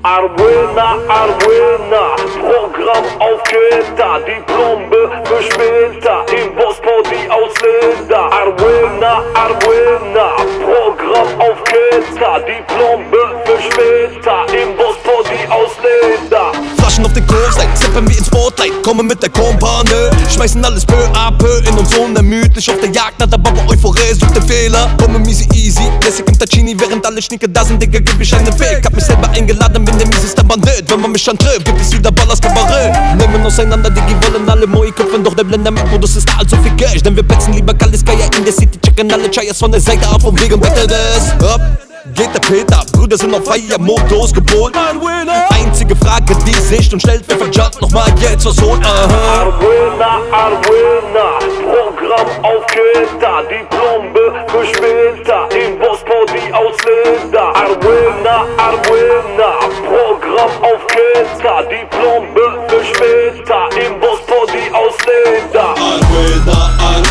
Arbuena, Programm auf Kreta, die Plombe für später, im Bospor die Ausländer. Arbuena, Programm auf Kreta, die Plombe für später, im Bospor die Ausländer. Flaschen auf den Kurve, zippen wie ins Spotlight, kommen mit der Kompane, schmeißen alles peu à peu in uns unermüdlich auf der Jagd nach der Baba Euphorie, sucht den Fehler, kommen easy, lässig im Tachini, während alle Schnieke da sind, Digga, gib ich einen Fake, hab mich selber eingeladen, bin der mieseste Bandit, wenn man mich schon trifft, gibt es wieder Ballers Kabarett, nehmen auseinander, Digi, wollen alle Moi köpfen, doch der Blender mit Modus ist da allzu viel Cash, denn wir petzen lieber Kaliskaya in der City, checken alle Chayas von der Seite ab und wegen Battle das, up. Geht der Peter, Brüder sind auf Feiermodus gepolt. Einzige Frage, die sich und stellt, wer verjagt nochmal jetzt was holt. Arbuena, Programm auf Kreta, die Plombe für später, im Bospor die Ausländer. Arbuena, Programm auf Kreta, die Plombe für später, im Bospor die Ausländer. Arbuena.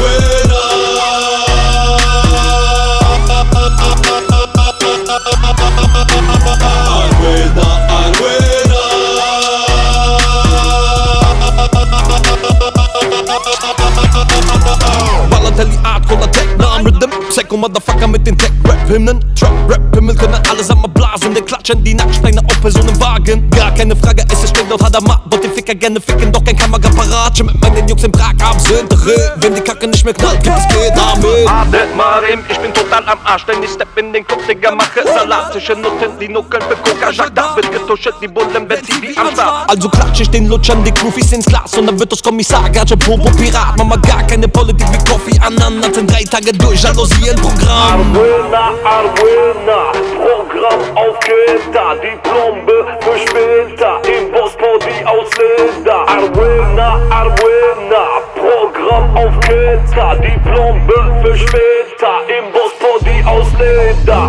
Ballatelli Art, Roller Techno am Rhythm, Psycho Motherfucker mit den Tech-Rap-Hymnen. Trap-Rap-Himmel können allesamt blasen, der klatschen die Nackensteine auf Personenwagen. Gar keine Frage, es ist streng laut Hadamar, wollt den Ficker gerne ficken, doch kein Kameraparat. Schon mit meinen Jungs in Prag am Sündere, wenn die Kacke nicht mehr knallt, gibt es geht damit. Adet Marim, ich bin total am Arsch, denn ich step in den Kopf, Digga, mache Salat. Zwischen Nutten, die Nuckeln für Coca, Jacques, da wird getuschelt, die Bullen, Betsy, die am Start. Also klatsch ich den Lutschern, die Groofies ins Glas und dann wird das Kommissar, Gatsche, Popo, Pirat. Mama gar keine Politik wie Koffee Annan, sind 3 Tage durch, Jalousie im Programm. Arbuena, Programm auf Kreta, die Plombe für später, im Bospor die Ausländer. Arbuena, Programm auf Kreta, die Plombe für später, im Bospor die Ausländer.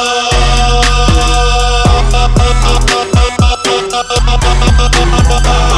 Arbuena.